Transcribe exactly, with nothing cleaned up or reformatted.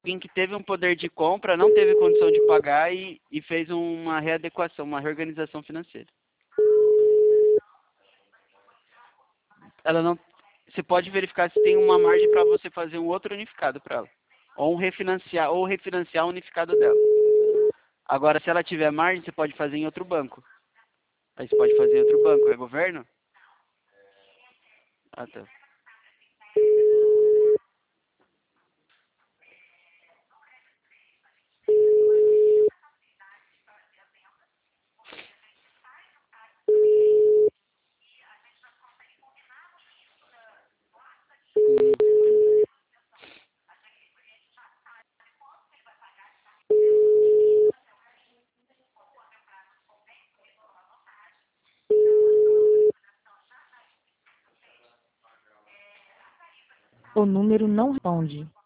alguém que teve um poder de compra, não teve condição de pagar e, e fez uma readequação, uma reorganização financeira. Ela não, você pode verificar se tem uma margem para você fazer um outro unificado para ela, ou um refinanciar, ou refinanciar o unificado dela. Agora, se ela tiver margem, você pode fazer em outro banco. Aí você pode fazer em outro banco. É governo? Ah, tá. Hum, hum. O número não responde.